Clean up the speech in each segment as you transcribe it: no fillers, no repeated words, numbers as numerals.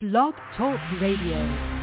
Blog Talk Radio.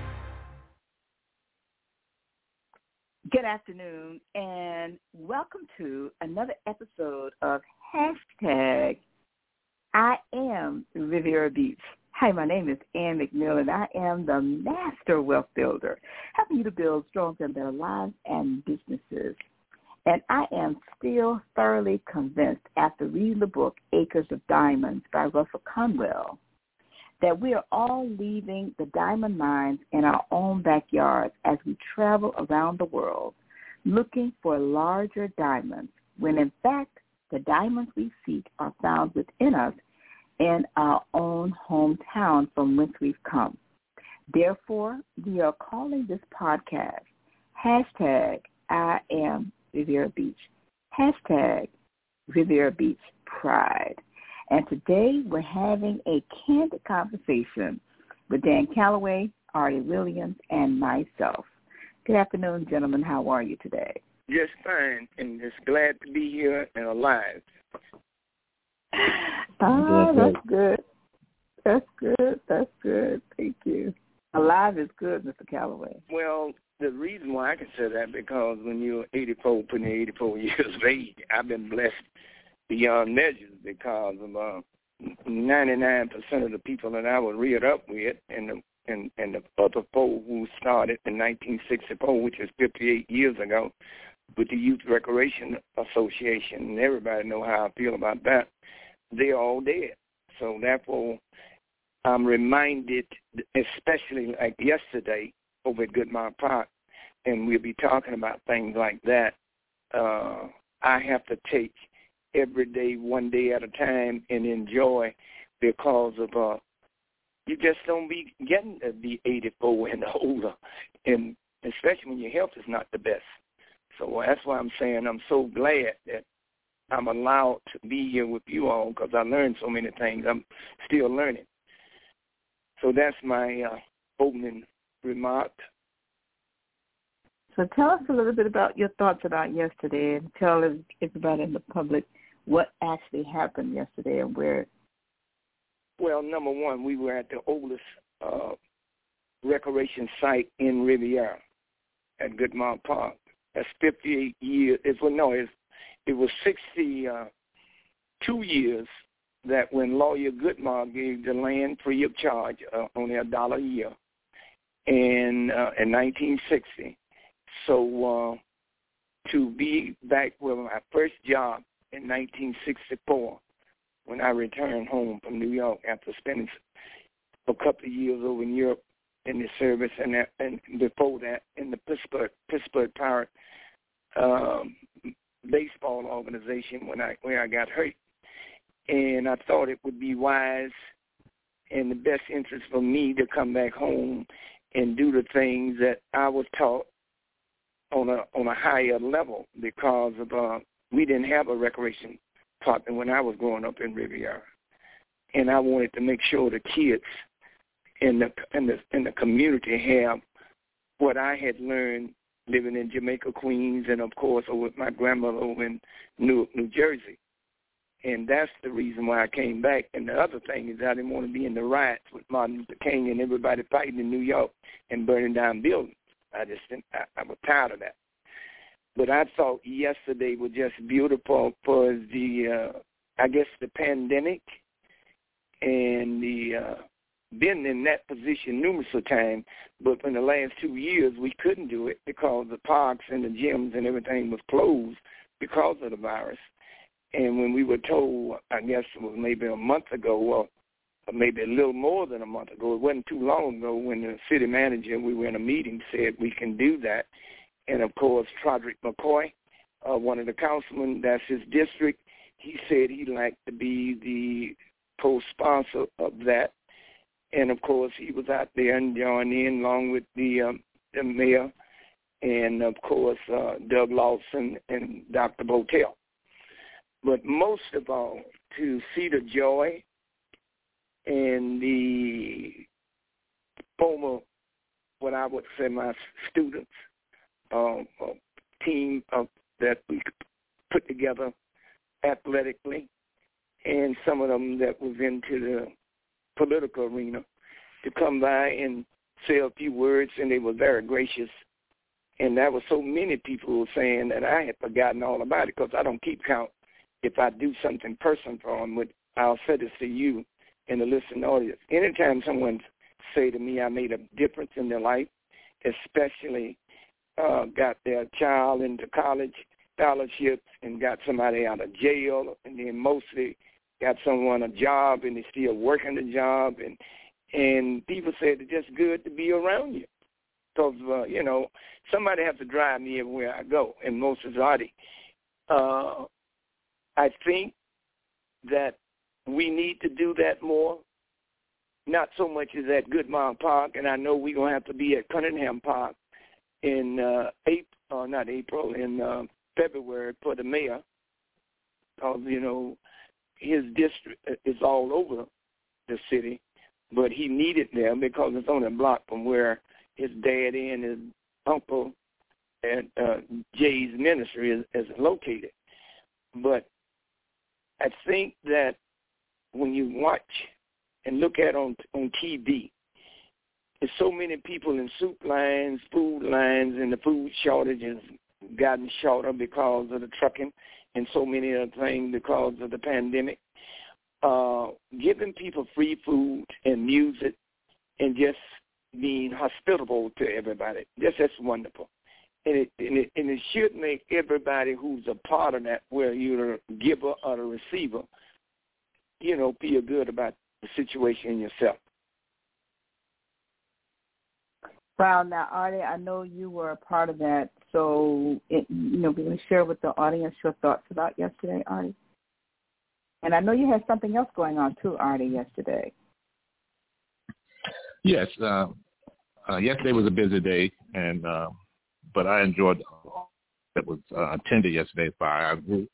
Good afternoon, and welcome to another episode of Hashtag I Am Riviera Beach. Hi, my name is Ann McMillan. I am the Master Wealth Builder, helping you to build stronger and better lives and businesses. And I am still thoroughly convinced, after reading the book Acres of Diamonds by Russell Conwell, that we are all leaving the diamond mines in our own backyards as we travel around the world looking for larger diamonds, when in fact the diamonds we seek are found within us in our own hometown from whence we've come. Therefore, we are calling this podcast Hashtag I Am Riviera Beach, Hashtag Riviera Beach Pride. And today we're having a candid conversation with Dan Calloway, Artie Williams, and myself. Good afternoon, gentlemen. How are you today? Just fine, and just glad to be here and alive. That's good. That's good. That's good. Thank you. Alive is good, Mr. Calloway. Well, the reason why I can say that, because when you're 84, putting 84 years of age, I've been blessed beyond measures, because of 99% of the people that I was reared up with, and the other four who started in 1964, which is 58 years ago, with the Youth Recreation Association, and everybody know how I feel about that, they're all dead. So therefore, I'm reminded, especially like yesterday over at Goodmont Park, and we'll be talking about things like that, I have to take every day, one day at a time, and enjoy, because of you just don't be getting to be 84 and older, and especially when your health is not the best. So that's why I'm saying I'm so glad that I'm allowed to be here with you all, because I learned so many things. I'm still learning. So that's my opening remark. So tell us a little bit about your thoughts about yesterday, and tell everybody in the public what actually happened yesterday and where. Well, number one, we were at the oldest recreation site in Riviera at Goodmont Park. That's 58 years. It was 62 years that when Lawyer Goodmont gave the land free of charge, only $1 a year, in 1960. So to be back with my first job in 1964, when I returned home from New York after spending a couple of years over in Europe in the service, and before that in the Pittsburgh Pirate baseball organization where I got hurt. And I thought it would be wise and the best interest for me to come back home and do the things that I was taught on a higher level, because of we didn't have a recreation department when I was growing up in Riviera, and I wanted to make sure the kids in the community have what I had learned living in Jamaica, Queens, and of course with my grandmother over in Newark, New Jersey. And that's the reason why I came back. And the other thing is I didn't want to be in the riots with Martin Luther King and everybody fighting in New York and burning down buildings. I was tired of that. But I thought yesterday was just beautiful for the, the pandemic, and been in that position numerous of times. But in the last 2 years, we couldn't do it because the parks and the gyms and everything was closed because of the virus. And when we were told, I guess it was maybe a month ago, or maybe a little more than a month ago, it wasn't too long ago, when the city manager, we were in a meeting, said we can do that. And, of course, Frederick McCoy, one of the councilmen, that's his district, he said he'd like to be the co-sponsor of that. And, of course, he was out there and joined in along with the mayor and, of course, Doug Lawson and Dr. Botel. But most of all, to see the joy and the former, what I would say, my students, team that we put together athletically, and some of them that was into the political arena, to come by and say a few words, and they were very gracious. And there were so many people who were saying that I had forgotten all about it because I don't keep count if I do something personal for them. I'll say this to you and the listening audience. Anytime someone say to me I made a difference in their life, especially got their child into college scholarships and got somebody out of jail, and then mostly got someone a job and they're still working the job, and people said it's just good to be around you. Because, somebody has to drive me everywhere I go, and most is Artie. I think that we need to do that more, not so much as at Goodmont Park, and I know we're going to have to be at Cunningham Park in February for the mayor, because, his district is all over the city, but he needed there because it's on a block from where his daddy and his uncle and Jay's ministry is located. But I think that when you watch and look at on TV, there's so many people in soup lines, food lines, and the food shortage has gotten shorter because of the trucking and so many other things because of the pandemic. Giving people free food and music and just being hospitable to everybody, that's wonderful. And it should make everybody who's a part of that, whether you're the giver or the receiver, feel good about the situation yourself. Wow. Now, Artie, I know you were a part of that. So, will you share with the audience your thoughts about yesterday, Artie? And I know you had something else going on, too, Artie, yesterday. Yes. Yesterday was a busy day, but I enjoyed that was attended yesterday by our group.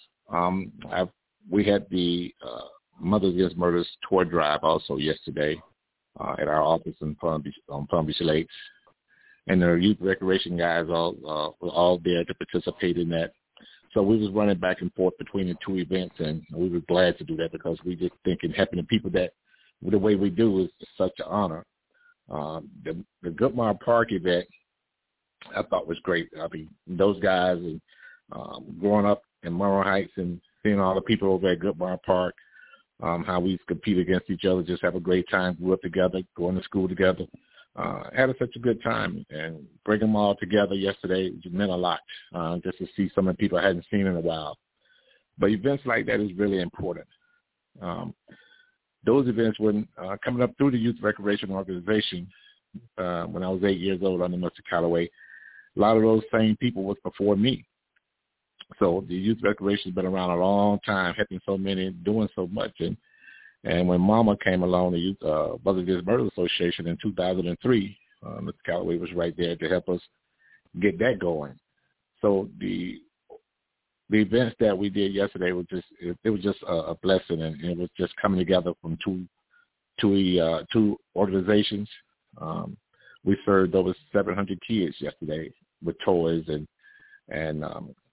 We had the Mothers Against Murders tour drive also yesterday at our office in Palm Beach Lakes. And the youth recreation guys were all there to participate in that. So we was running back and forth between the two events, and we were glad to do that because we just think in helping the people that the way we do is such an honor. The Goodmont Park event I thought was great. I mean, those guys, and growing up in Monroe Heights and seeing all the people over at Goodmont Park, how we compete against each other, just have a great time, grew up together, going to school together. Had such a good time, and bring them all together yesterday meant a lot, just to see some of the people I hadn't seen in a while. But events like that is really important. Those events when coming up through the Youth Recreation Organization when I was 8 years old under Mr. Calloway, a lot of those same people was before me. So the Youth Recreation has been around a long time, helping so many, doing so much. And when Mama came along, the Youth Mothers Against Murders Association in 2003, Mr. Calloway was right there to help us get that going. So the events that we did yesterday was just a blessing, and it was just coming together from two organizations. We served over 700 kids yesterday with toys and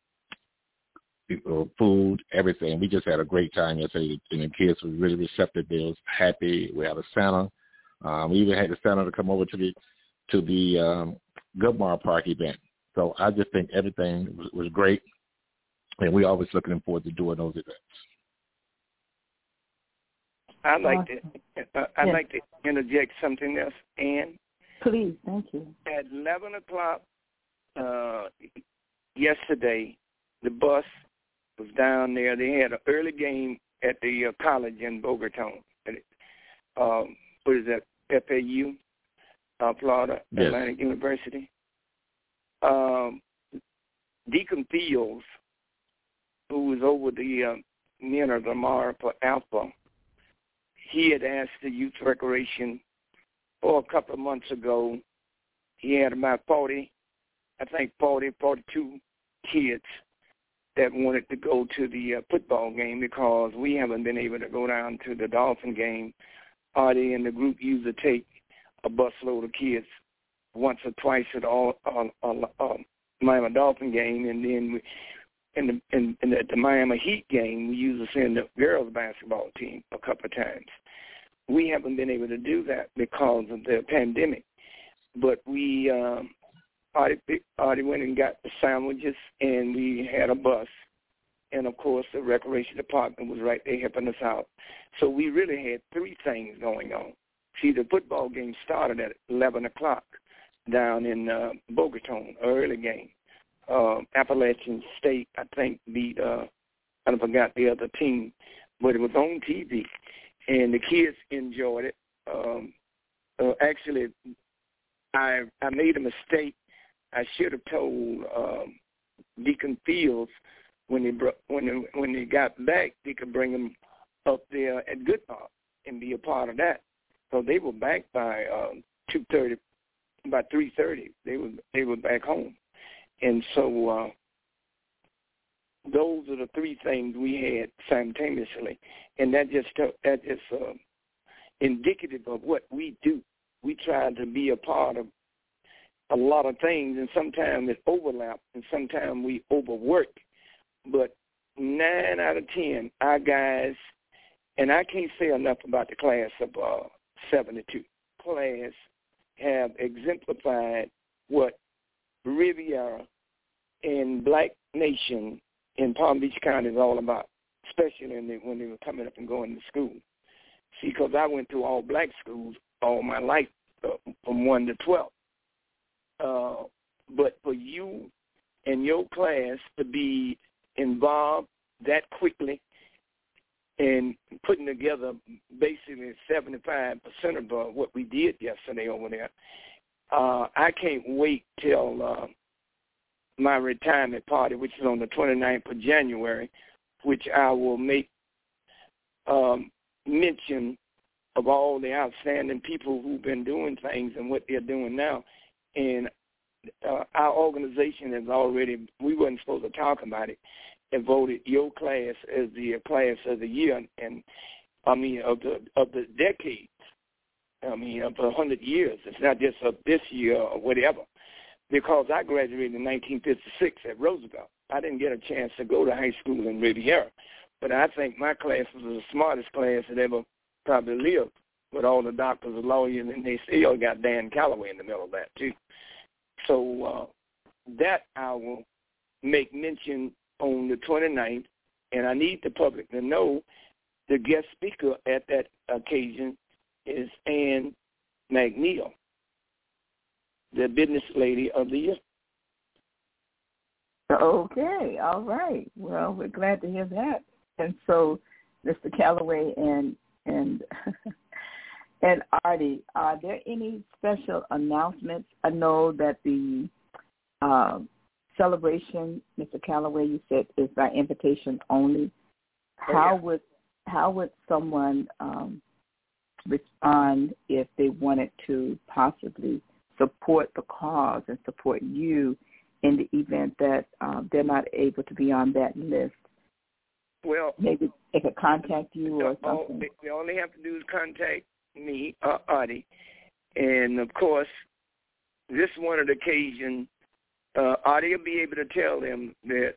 food, everything. We just had a great time yesterday, and the kids were really receptive. They was happy. We had a Santa. We even had the Santa to come over to the Goodmont Park event. So I just think everything was great, and we're always looking forward to doing those events. I'd like to interject something else, Ann. Please, thank you. At 11 o'clock yesterday, the bus was down there. They had an early game at the college in Boca Raton. What is that, FAU, Florida, yes. Atlantic University? Deacon Fields, who was over the men of Lamar for Alpha, he had asked the Youth Recreation a couple of months ago. He had about 42 kids that wanted to go to the football game because we haven't been able to go down to the Dolphin game. Artie and the group usually take a busload of kids once or twice at Miami Dolphin game, and then at the Miami Heat game, we usually send the girls basketball team a couple of times. we haven't been able to do that because of the pandemic. But we Artie went and got the sandwiches, and we had a bus. And, of course, the recreation department was right there helping us out. So we really had three things going on. See, the football game started at 11 o'clock down in Bogaton, early game. Appalachian State, I think, beat, I forgot the other team, but it was on TV. And the kids enjoyed it. Actually, I made a mistake. I should have told Deacon Fields when they got back, they could bring them up there at Goodmark and be a part of that. So they were back by 2:30, by 3:30. They were back home, and so those are the three things we had simultaneously, and that's indicative of what we do. We try to be a part of a lot of things, and sometimes it overlaps, and sometimes we overwork. But 9 out of 10, our guys, and I can't say enough about the class of 72. Class have exemplified what Riviera and Black Nation in Palm Beach County is all about, especially when they were coming up and going to school. See, because I went to all black schools all my life, from 1 to 12. But for you and your class to be involved that quickly and putting together basically 75% of what we did yesterday over there, I can't wait till my retirement party, which is on the 29th of January, which I will make mention of all the outstanding people who've been doing things and what they're doing now. And our organization has already, we weren't supposed to talk about it, and voted your class as the class of the year, and I mean of the decades. I mean of 100 years. It's not just of this year or whatever. Because I graduated in 1956 at Roosevelt. I didn't get a chance to go to high school in Riviera, but I think my class was the smartest class that ever probably lived, with all the doctors and lawyers, and they still got Dan Calloway in the middle of that too. So that I will make mention on the 29th, and I need the public to know the guest speaker at that occasion is Ann McNeil, the business lady of the year. Okay, all right. Well, we're glad to hear that. And so, Mr. Calloway and and Artie, are there any special announcements? I know that the celebration, Mr. Calloway, you said is by invitation only. How would someone respond if they wanted to possibly support the cause and support you in the event that they're not able to be on that list? Well, maybe they could contact you or something. They only have to do is contact me, Artie, and of course, this one of the occasions, Artie will be able to tell them that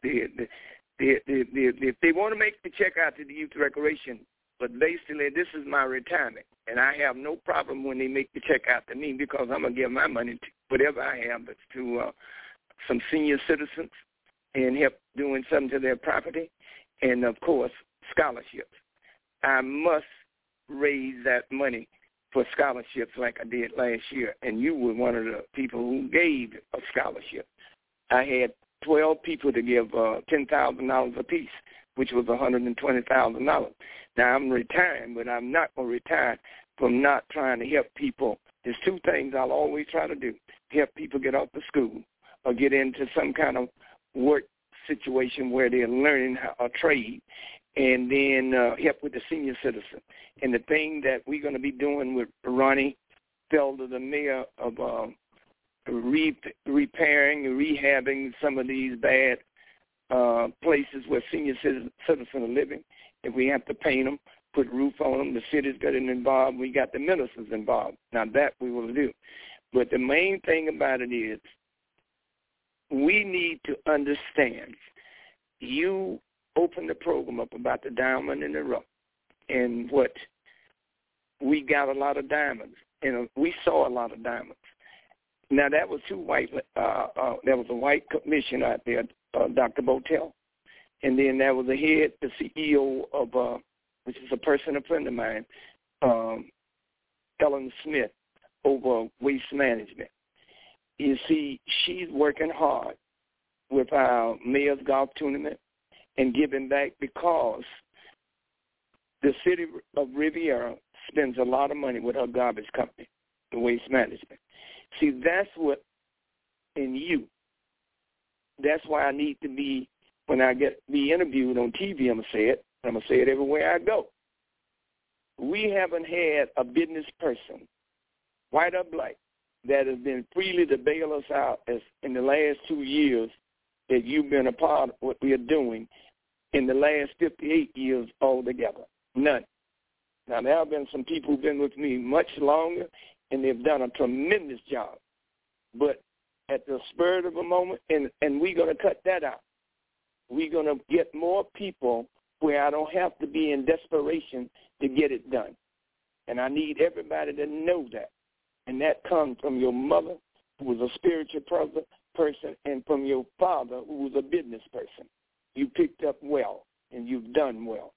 if they want to make the check out to the youth recreation, but basically this is my retirement, and I have no problem when they make the check out to me because I'm gonna give my money to whatever I have to some senior citizens and help doing something to their property. And, of course, scholarships. I must raise that money for scholarships like I did last year, and you were one of the people who gave a scholarship. I had 12 people to give $10,000 apiece, which was $120,000. Now, I'm retiring, but I'm not going to retire from not trying to help people. There's two things I'll always try to do: help people get off of school or get into some kind of work situation where they're learning a trade, and then help with the senior citizen. And the thing that we're going to be doing with Ronnie Felder, the mayor, of repairing and rehabbing some of these bad places where senior citizens are living. If we have to paint them, put roof on them, the city's getting involved. We got the ministers involved. Now that we will do. But the main thing about it is we need to understand. You opened the program up about the diamond in the rough and what we got a lot of diamonds, and we saw a lot of diamonds. Now, that was there was a white commissioner out there, Dr. Botel, and then there was the CEO of, which is a friend of mine, Ellen Smith, over waste management. You see, she's working hard with our Mayor's Golf Tournament and giving back, because the city of Riviera spends a lot of money with her garbage company, the waste management. See, that's what in you. That's why I need to be, when I be interviewed on TV, I'm going to say it. I'm going to say it everywhere I go. We haven't had a business person, white or black, that has been freely to bail us out as in the last 2 years that you've been a part of what we are doing in the last 58 years altogether. None. Now, there have been some people who've been with me much longer, and they've done a tremendous job. But at the spur of a moment, and we're going to cut that out. We're going to get more people where I don't have to be in desperation to get it done. And I need everybody to know that. And that comes from your mother, who was a spiritual person, and from your father, who was a business person. You picked up well, and you've done well.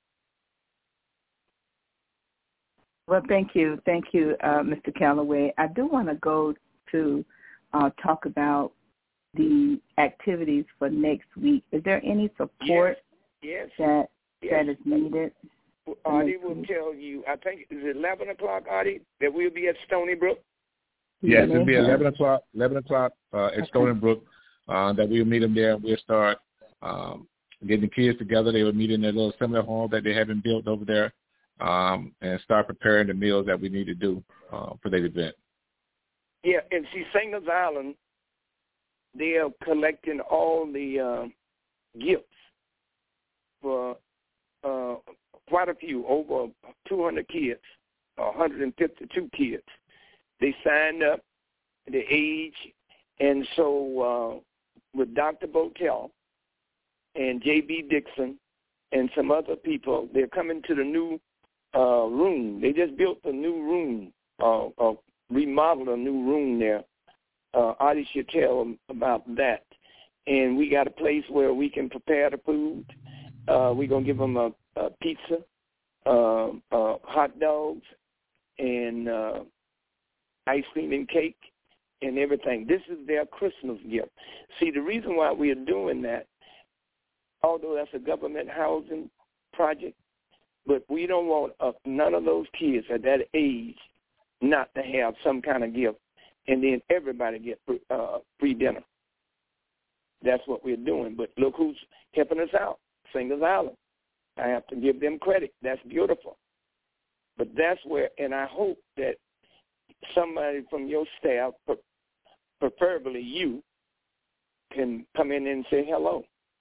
Well, thank you, Mr. Calloway. I do want to go to talk about the activities for next week. Is there any support that is needed? Artie will tell you, I think, is it 11 o'clock, Artie, that we'll be at Stony Brook? Yes, it'll be 11 o'clock at Stony Brook, that we'll meet them there. We'll start getting the kids together. They will meet in their little seminar hall that they haven't built over there, and start preparing the meals that we need to do for that event. Yeah, and see, Singers Island, they are collecting all the gifts for quite a few, over 200 kids, 152 kids. They signed up, the age, and so with Dr. Botel and J.B. Dixon and some other people, they're coming to the new room. They just built a new room, remodeled a new room there. Artie should tell them about that. And we got a place where we can prepare the food. We're going to give them a pizza, hot dogs, and ice cream and cake and everything. This is their Christmas gift. See, the reason why we are doing that, although that's a government housing project, but we don't want none of those kids at that age not to have some kind of gift, and then everybody get free dinner. That's what we're doing. But look who's helping us out, Singers Island. I have to give them credit. That's beautiful. But that's where, and I hope that somebody from your staff, preferably you, can come in and say hello.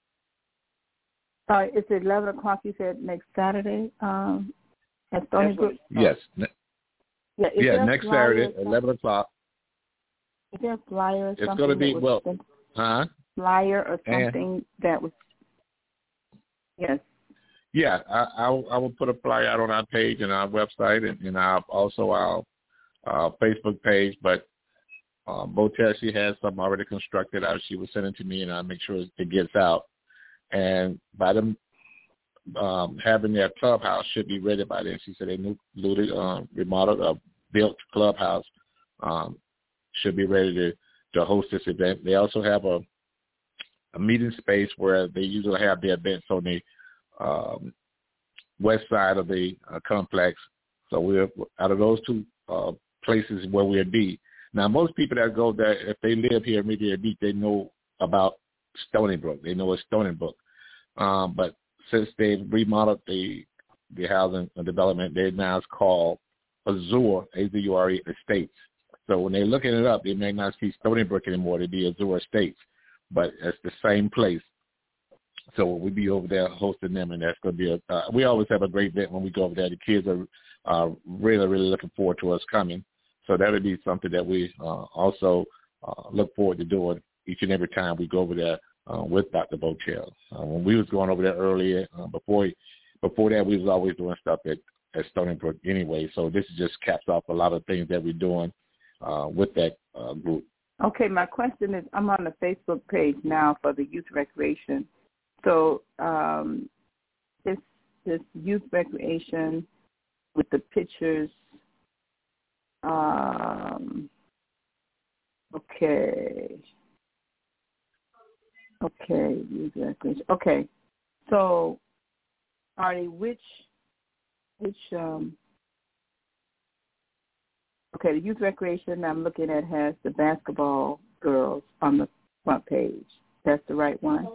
It's 11 o'clock, you said, next Saturday at Stony Brook? Yes. Next Saturday, 11 o'clock. Is there a flyer or something? It's going to be, flyer or something that was, yes. Yeah, I will put a flyer out on our page and our website and also our Facebook page. But Botel, she has something already constructed out. She will send it to me, and I'll make sure it gets out. And by them having their clubhouse should be ready by then. She said they newly remodeled, built clubhouse should be ready to host this event. They also have a meeting space where they usually have their events on the west side of the complex. So we're out of those two places where we'll be. Now, most people that go there, if they live here in Riviera Beach, they know about Stony Brook. They know it's Stony Brook. But since they've remodeled the housing development, they now it's called Azure, A-Z-U-R-E, Estates. So when they're looking it up, they may not see Stony Brook anymore. It'd be Azure Estates. But it's the same place. So we'll be over there hosting them, and that's going to be we always have a great event when we go over there. The kids are really, really looking forward to us coming. So that would be something that we also look forward to doing each and every time we go over there with Dr. Botel. When we was going over there earlier, before that, we was always doing stuff at Stony Brook anyway. So this just caps off a lot of things that we're doing with that group. Okay, my question is, I'm on the Facebook page now for the youth recreation. So this youth recreation with the pictures, okay, youth recreation. Okay, so Artie, which okay, the youth recreation I'm looking at has the basketball girls on the front page. That's the right one?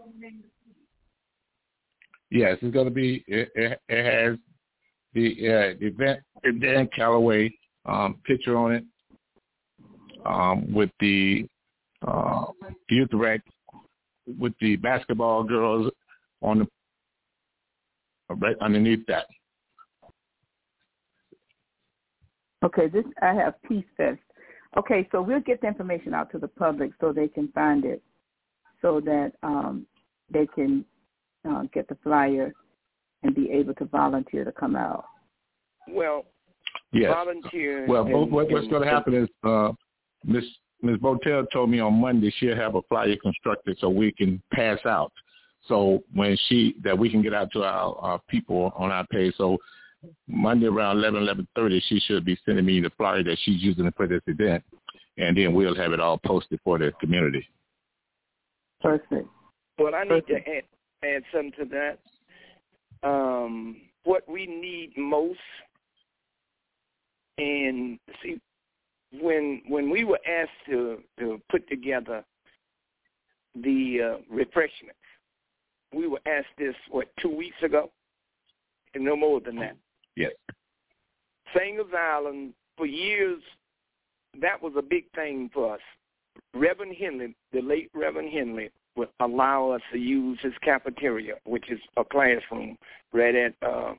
Yes, it's going to be, it has the event, Dan Calloway picture on it with the youth rec, with the basketball girls on the right underneath that. Okay, this I have Peace Fest. Okay, so we'll get the information out to the public so they can find it, so that they can get the flyer and be able to volunteer to come out. Well, yes. Volunteer. Well, what's going to happen is Ms. Botel told me on Monday she'll have a flyer constructed so we can pass out. So when that we can get out to our people on our page. So Monday around 11:30, she should be sending me the flyer that she's using for this event, and then we'll have it all posted for the community. Perfect. Well, I need to add something to that. What we need most, and see, when we were asked to put together the refreshments, we were asked this, 2 weeks ago? And no more than that. Yes. Singers Island, for years, that was a big thing for us. Reverend Henley, the late Reverend Henley, would allow us to use his cafeteria, which is a classroom right at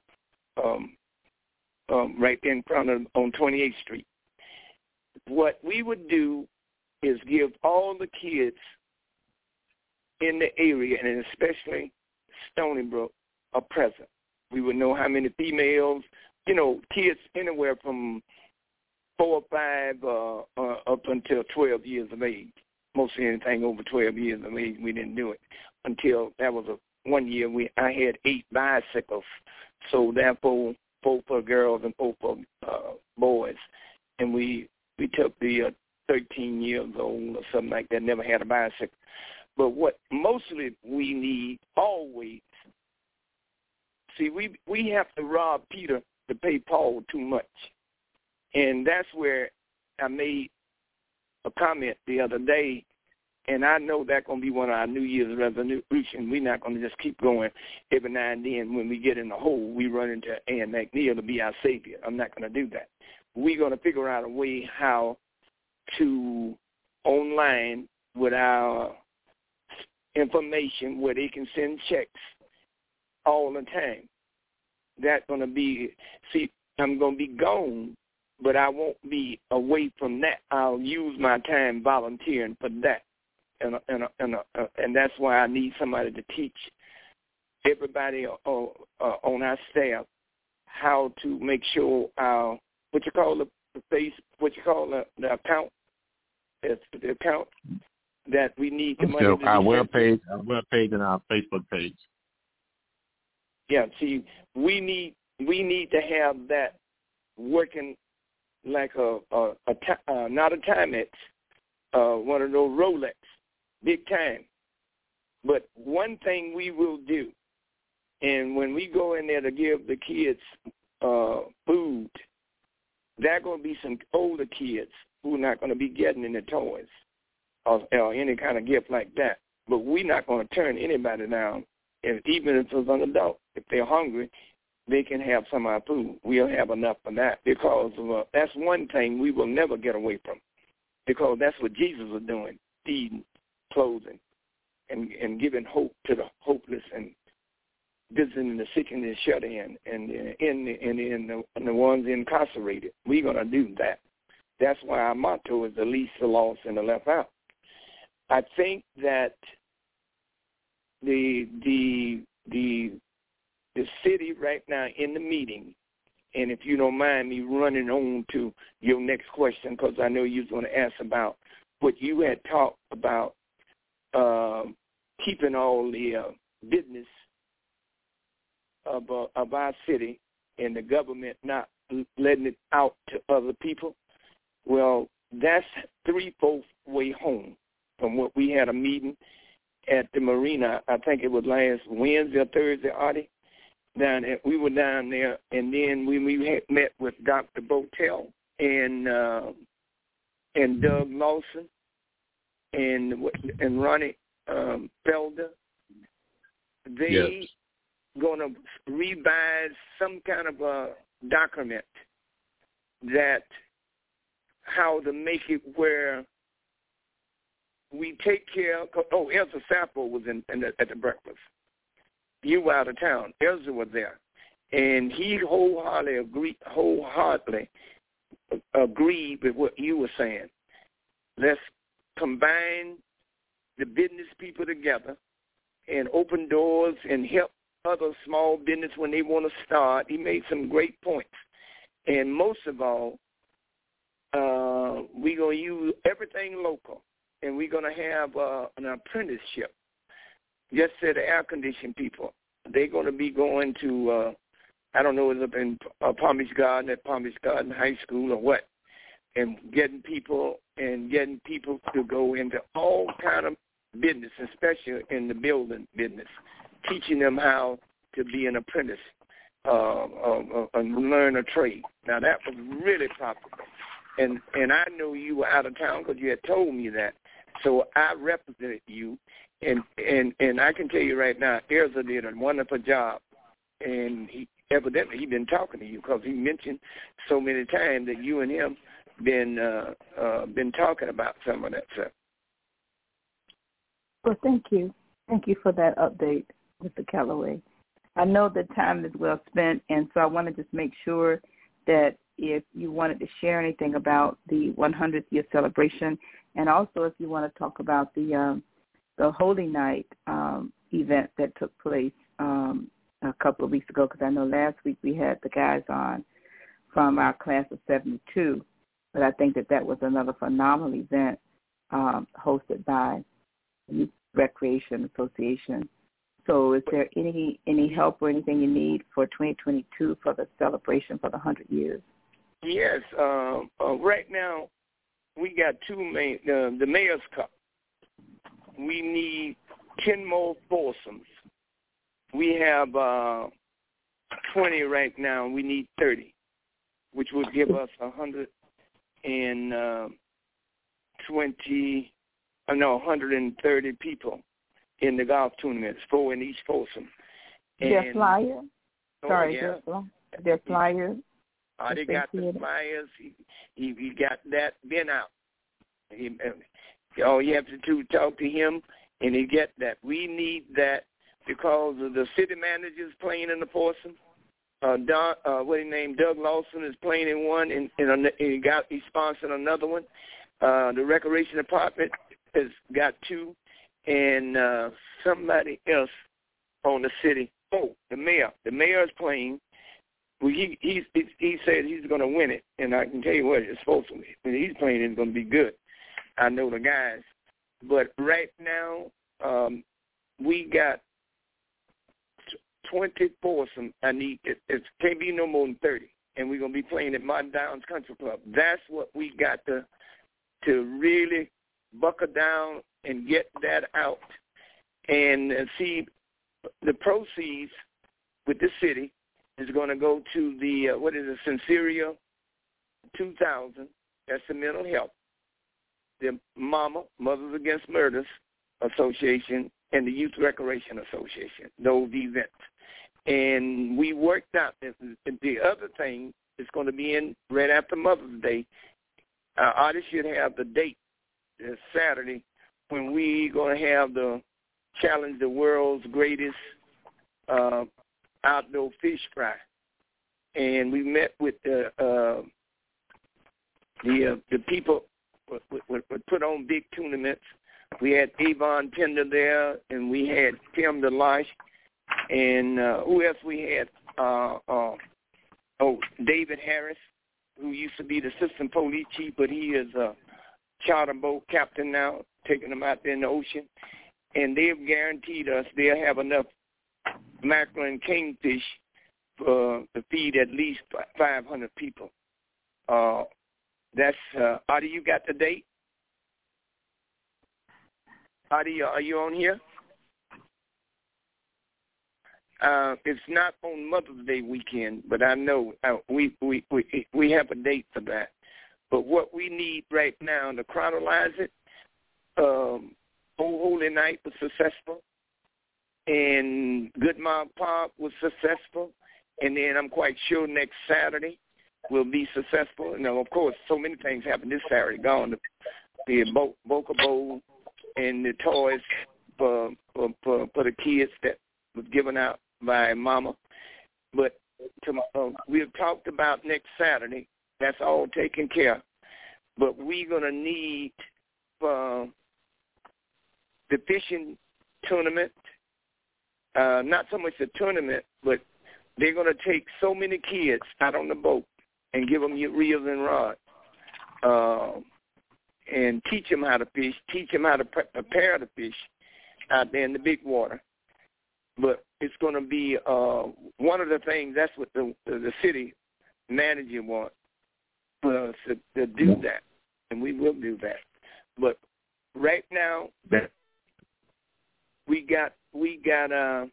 right in front of on 28th Street. What we would do is give all the kids in the area, and especially Stony Brook, a present. We would know how many females, kids anywhere from 4 or 5 up until 12 years of age. Mostly anything over 12 years of age, we didn't do it until that was one year. I had 8 bicycles, so therefore 4 for girls and 4 for boys, and we took the 13 years old or something like that. Never had a bicycle, but what mostly we need always. See, we have to rob Peter to pay Paul too much. And that's where I made a comment the other day, and I know that's going to be one of our New Year's resolutions. We're not going to just keep going every now and then. When we get in the hole, we run into Ann McNeil to be our savior. I'm not going to do that. We're going to figure out a way how to, online with our information, where they can send checks all the time. That's going to be, I'm going to be gone, but I won't be away from that. I'll use my time volunteering for that. And that's why I need somebody to teach everybody on our staff how to make sure our, the account, it's the account that we need the money to our webpage and our Facebook page. Yeah, see, we need to have that working like not a Timex, one of those Rolex, big time. But one thing we will do, and when we go in there to give the kids food, there are going to be some older kids who are not going to be getting any toys or any kind of gift like that. But we're not going to turn anybody down. Even if it's an adult, if they're hungry, they can have some of our food. We'll have enough for that, because that's one thing we will never get away from, because that's what Jesus was doing, feeding, clothing, and giving hope to the hopeless, and visiting the sick and the shut in, and the ones incarcerated. We're going to do that. That's why our motto is the least, the lost, and the left out. I think that the city right now in the meeting And if you don't mind me running on to your next question, because I know you was going to ask about what you had talked about, keeping all the business of our city and the government not letting it out to other people. Well, that's 3/4 way home from what we had a meeting at the marina. I think it was last Wednesday or Thursday, Artie. We were down there, and then we had met with Dr. Botel and Doug Lawson and Ronnie Felder. They gonna revise some kind of a document that how to make it where we take care of. Oh, Elsa Sappho was at the breakfast. You were out of town. Elsa was there, and he wholeheartedly agreed with what you were saying. Let's combine the business people together and open doors and help other small business when they want to start. He made some great points. And most of all, we're going to use everything local, and we're going to have an apprenticeship. Just said the air-conditioned people. They're going to be going to, I don't know, it's up in Palm Beach Garden, at Palm Beach Garden High School or what, and getting people to go into all kind of business, especially in the building business, teaching them how to be an apprentice and learn a trade. Now, that was really popular. And I know you were out of town because you had told me that. So I represented you. And I can tell you right now, Erza did a wonderful job. And evidently he's been talking to you because he mentioned so many times that you and him been talking about some of that stuff. Well, thank you. Thank you for that update, Mr. Calloway. I know the time is well spent, and so I want to just make sure that if you wanted to share anything about the 100th year celebration, and also if you want to talk about the Holy Night event that took place a couple of weeks ago, because I know last week we had the guys on from our class of 72, but I think that was another phenomenal event hosted by the Youth Recreation Association. So is there any help or anything you need for 2022 for the celebration for the 100 years? Yes. Right now, we got the Mayor's Cup. We need 10 more foursomes. We have 20 right now. We need 30, which would give us 130 people in the golf tournaments, 4 in each foursome. Their flyers? Sorry, yeah. Their flyers? They got the flyers. He got that bin out. All you have to do is talk to him, and he get that. We need that because of the city managers playing in the foursome. Doug Lawson is playing in one, and he sponsored another one. The recreation department has got 2, and somebody else on the city. Oh, the mayor. The mayor is playing. Well, he said he's going to win it, and I can tell you what, it's supposed to be. When he's playing, it's going to be good. I know the guys. But right now, we got 20 foursomes. I need it can't be no more than 30, and we're going to be playing at Martin Downs Country Club. That's what we got to really buckle down and get that out and see the proceeds with the city is going to go to the, Sinceria 2000. That's the mental health. The Mothers Against Murders Association, and the Youth Recreation Association, those events. And we worked out the other thing is going to be in right after Mother's Day. Our artists should have the date this Saturday when we're going to have the challenge the world's greatest outdoor fish fry. And we met with the people would put on big tournaments. We had Avon Pender there, and we had Tim DeLoche, and who else we had? David Harris, who used to be the assistant police chief, but he is a charter boat captain now, taking them out there in the ocean. And they've guaranteed us they'll have enough mackerel and kingfish to feed at least 500 people. That's Adi, you got the date? Adi, are you on here? It's not on Mother's Day weekend, but I know we have a date for that. But what we need right now to chronologize it, Old Holy Night was successful, and Good Mom Park was successful, and then I'm quite sure next Saturday will be successful. And of course, so many things happen this Saturday. Gone the Boca Bowl and the toys for the kids that was given out by Mama. But we've talked about next Saturday. That's all taken care of. But we're going to need the fishing tournament, not so much a tournament, but they're going to take so many kids out on the boat and give them reels and rods and teach them how to fish, teach them how to prepare the fish out there in the big water. But it's going to be one of the things, that's what the city manager wants us to do that, and we will do that. But right now, we got the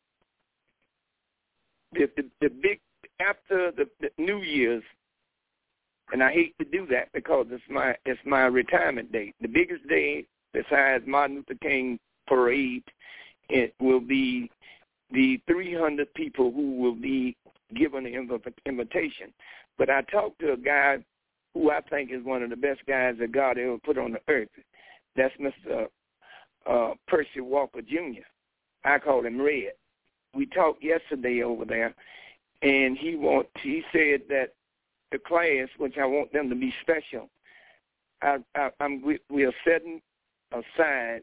big, after the New Year's, and I hate to do that because it's my retirement date. The biggest day besides Martin Luther King parade, it will be the 300 people who will be given the invitation. But I talked to a guy who I think is one of the best guys that God ever put on the earth. That's Mr. Percy Walker Jr. I call him Red. We talked yesterday over there, and he said that the class, which I want them to be special, we are setting aside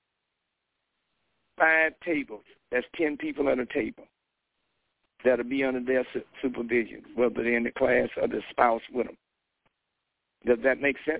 5 tables. That's 10 people at a table that'll be under their supervision, whether they're in the class or the spouse with them. Does that make sense?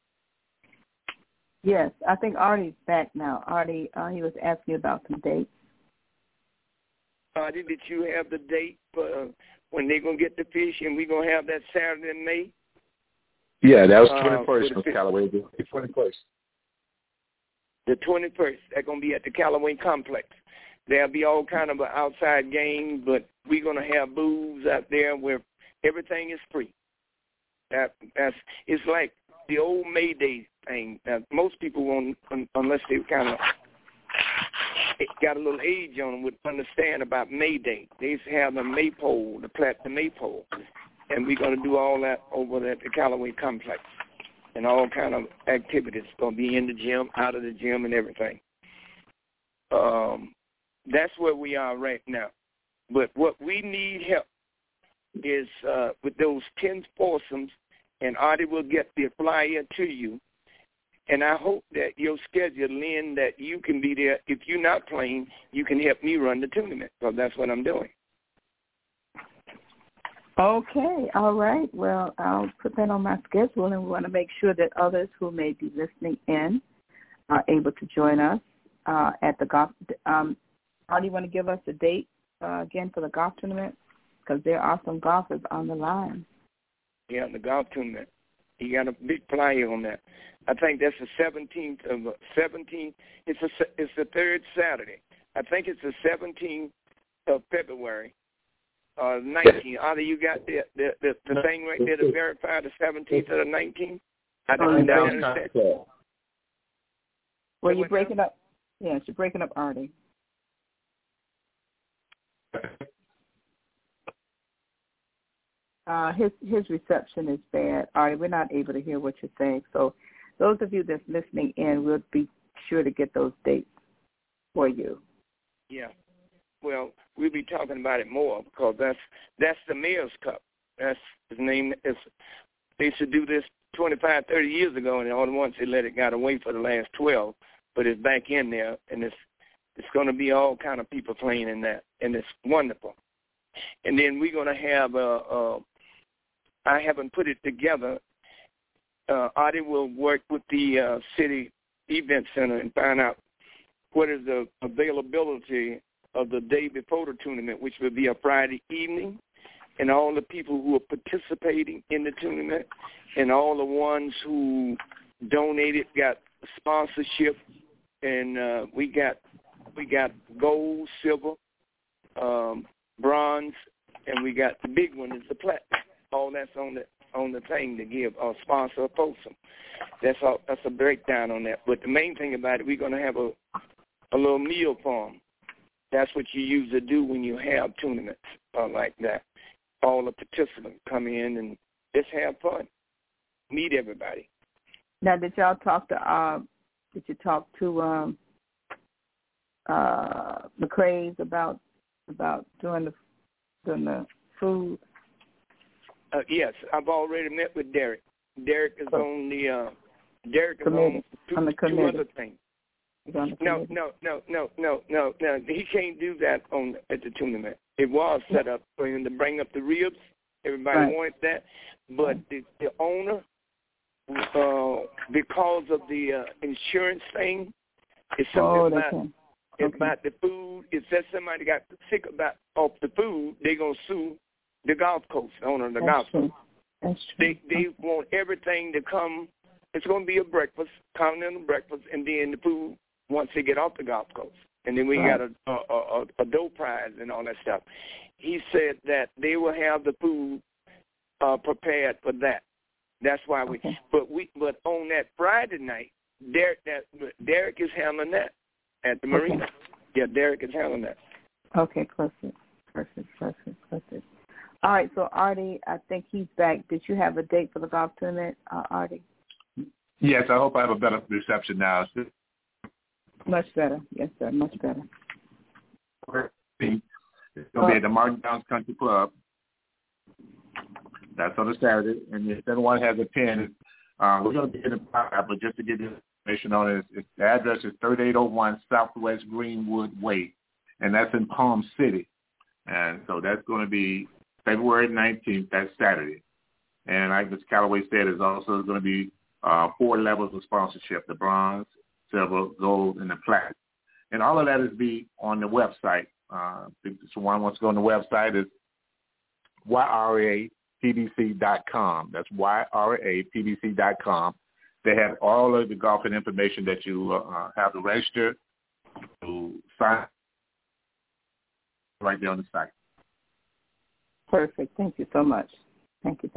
Yes, I think Artie's back now. Artie, he was asking about some dates. Artie, did you have the date for when they're going to get the fish and we're going to have that Saturday in May? Yeah, that was 21st, Mr. Callaway. The 21st. The 21st. They're going to be at the Callaway Complex. There'll be all kind of outside games, but we're going to have booths out there where everything is free. It's like the old May Day thing. Most people won't, unless they kind of got a little age on them, would understand about May Day. They used to have the maypole, the platinum maypole, and we're going to do all that over at the Callaway Complex, and all kind of activities. Going to be in the gym, out of the gym, and everything. That's where we are right now. But what we need help is with those 10 foursomes, and Artie will get the flyer to you. And I hope that your schedule, Lynn, that you can be there. If you're not playing, you can help me run the tournament, because that's what I'm doing. Okay, all right. Well, I'll put that on my schedule, and we want to make sure that others who may be listening in are able to join us at the golf. How do you want to give us a date again for the golf tournament? Because there are some golfers on the line. Yeah, the golf tournament. You got a big flyer on that. I think that's the 17th of 17th. It's the third Saturday. I think it's the 17th of February. 19th. Either you got the thing right there to verify the 17th or the 19th. I don't understand. Well, you're breaking up. Yes, you're breaking up, Artie. His reception is bad, Artie. We're not able to hear what you're saying. So those of you that's listening in, we'll be sure to get those dates for you. Yeah. Well, we'll be talking about it more, because that's the Mayor's Cup. That's his name. They should do this 25, 30 years ago, and all at once they let it got away for the last 12. But it's back in there, and it's going to be all kind of people playing in that, and it's wonderful. And then we're going to have I haven't put it together. Artie will work with the city event center and find out what is the availability of the day before the tournament, which will be a Friday evening, and all the people who are participating in the tournament and all the ones who donated got sponsorship, and we got gold, silver, bronze, and we got the big one is the platinum. All that's on the thing to give a sponsor a Folsom. That's all. That's a breakdown on that. But the main thing about it, we're going to have a little meal for them. That's what you usually do when you have tournaments like that. All the participants come in and just have fun, meet everybody. Now, did y'all talk to? Did you talk to McCrae's about doing the food? Yes, I've already met with Derek. Derek is on the Derek is on two other things. No. He can't do that at the tournament. It was set up for him to bring up the ribs. Everybody wanted that, but the owner, because of the insurance thing, it's something about the food. If that somebody got sick off the food, they're gonna sue the golf course, the owner of the golf course. That's true. They want everything to come. It's going to be a breakfast, continental breakfast, and then the food once they get off the golf course. And then we got a dough prize and all that stuff. He said that they will have the food prepared for that. That's why we. But on that Friday night, Derek is handling that at the marina. Yeah, Derek is handling that. Okay, perfect. All right, so Artie, I think he's back. Did you have a date for the golf tournament, Artie? Yes, I hope I have a better reception now. Much better. Yes, sir, much better. It's going to be at the Martin Downs Country Club. That's on a Saturday. And if anyone has a pen, we're going to be in the file, but just to give you information on it, the address is 3801 Southwest Greenwood Way, and that's in Palm City. And so that's going to be February 19th, that's Saturday. And like Mr. Calloway said, there's also going to be 4 levels of sponsorship, the bronze, silver, gold, and the platinum. And all of that is be on the website. If someone wants to go on the website, it's yrapbc.com. That's yrapbc.com. They have all of the golfing information that you have to register, to sign right there on the site. Perfect. Thank you so much. Thank you.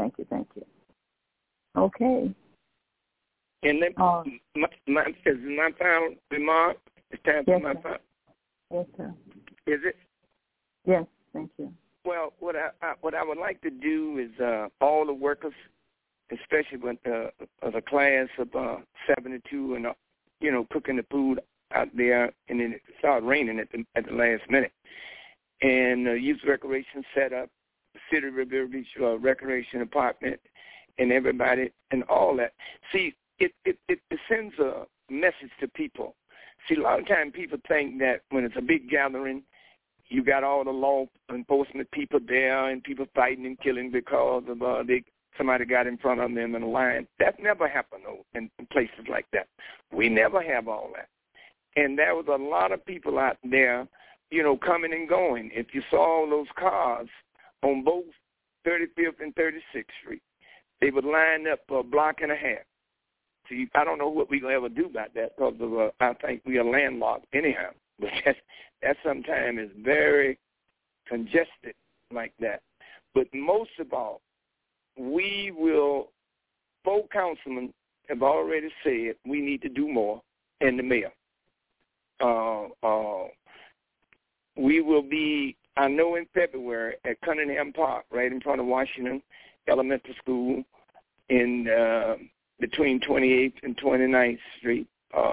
Okay. And then my final remark. It's time for my final. Yes, sir. Is it? Yes. Thank you. Well, what I would like to do is all the workers, especially with the class of 72, and cooking the food out there, and then it started raining at the last minute, and youth recreation set up, City of Riviera Beach Recreation Department, and everybody, and all that. See, it sends a message to people. See, a lot of times people think that when it's a big gathering, you got all the law enforcement people there and people fighting and killing because of somebody got in front of them in a line. That never happened in places like that. We never have all that. And there was a lot of people out there, coming and going. If you saw all those cars on both 35th and 36th Street, they would line up a block and a half. See, I don't know what we're going to ever do about that because I think we are landlocked anyhow. But that sometimes is very congested like that. But most of all, both councilmen have already said we need to do more, and the mayor. We will be, I know, in February at Cunningham Park, right in front of Washington Elementary School, in between 28th and 29th Street.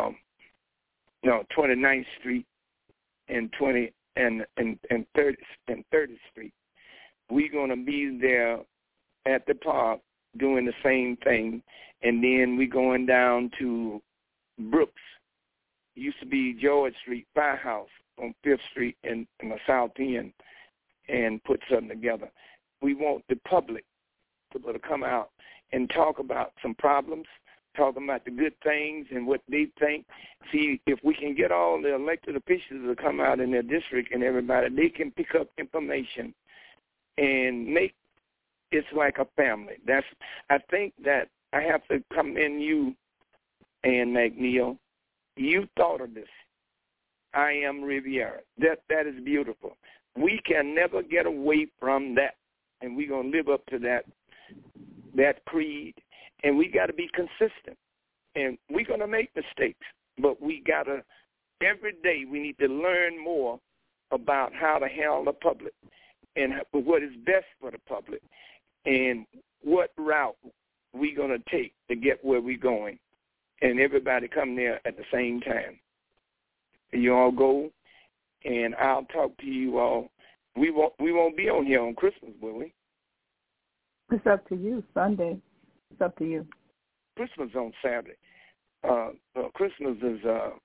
29th Street and 30th Street. We're going to be there at the park doing the same thing, and then we're going down to Brooks. Used to be George Street Firehouse on 5th Street in the South End, and put something together. We want the public comfortable to come out and talk about some problems, talking about the good things and what they think. See, if we can get all the elected officials to come out in their district and everybody, they can pick up information and make it's like a family. I think that I have to commend you, Ann McNeil. You thought of this. I am Riviera. That is beautiful. We can never get away from that, and we're going to live up to that creed, and we got to be consistent. And we're going to make mistakes, but we got to, every day we need to learn more about how to handle the public and what is best for the public and what route we're going to take to get where we're going. And everybody come there at the same time. You all go, and I'll talk to you all. We won't be on here on Christmas, will we? It's up to you. Sunday. It's up to you. Christmas on Saturday. Christmas is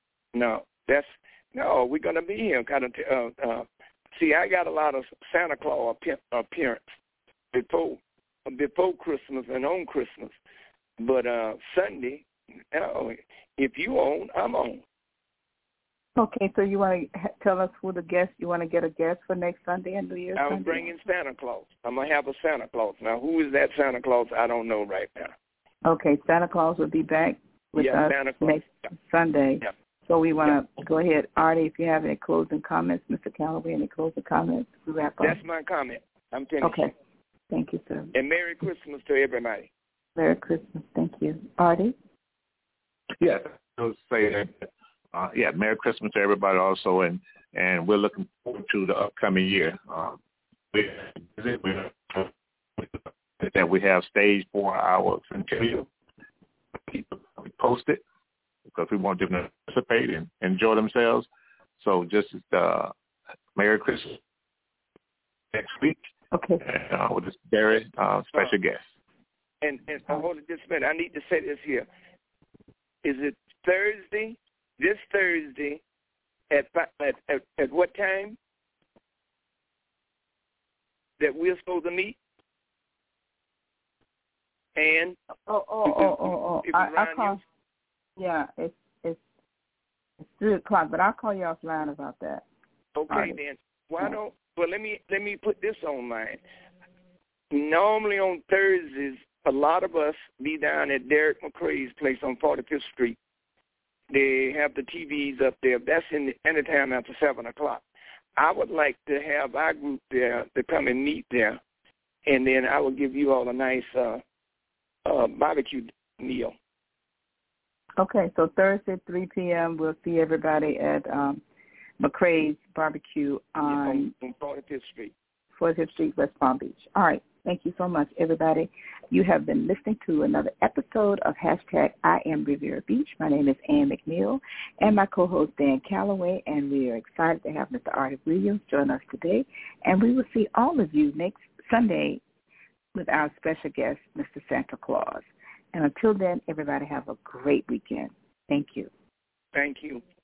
we're gonna be here. See, I got a lot of Santa Claus appearance before Christmas and on Christmas, but Sunday, if you on, I'm on. Okay, so you want to tell us who the guest? You want to get a guest for next Sunday and New Year's Sunday? I'm bringing Santa Claus. I'm gonna have a Santa Claus. Now, who is that Santa Claus? I don't know right now. Okay, Santa Claus will be back with us next Sunday. Yeah. So we want to go ahead. Artie, if you have any closing comments, Mr. Calloway, any closing comments? We wrap up. That's my comment. I'm finished. Okay. Thank you, sir. And Merry Christmas to everybody. Merry Christmas. Thank you. Artie? Yes, I'll say that. Merry Christmas to everybody also, and we're looking forward to the upcoming year. That we have staged for our centennial. We post it because we want them to participate and enjoy themselves. So just Merry Christmas next week. Okay. And with this very special guest. And hold it just a minute. I need to say this here. Is it Thursday? This Thursday at what time that we're supposed to meet? And I call. Yeah, it's 3:00, but I'll call you offline about that. Okay, then. Why don't? Well, let me put this on mine. Normally on Thursdays, a lot of us be down at Derek McCrae's place on 45th Street. They have the TVs up there. That's anytime after 7 o'clock. I would like to have our group there to come and meet there, and then I will give you all a nice barbecue meal. Okay, so Thursday, 3 p.m., we'll see everybody at McCrae's Barbecue on 45th Street. 45th Street, West Palm Beach. All right. Thank you so much, everybody. You have been listening to another episode of Hashtag I Am Riviera Beach. My name is Ann McNeil, and my co-host Dan Calloway, and we are excited to have Mr. Artie Williams join us today. And we will see all of you next Sunday with our special guest, Mr. Santa Claus. And until then, everybody have a great weekend. Thank you. Thank you.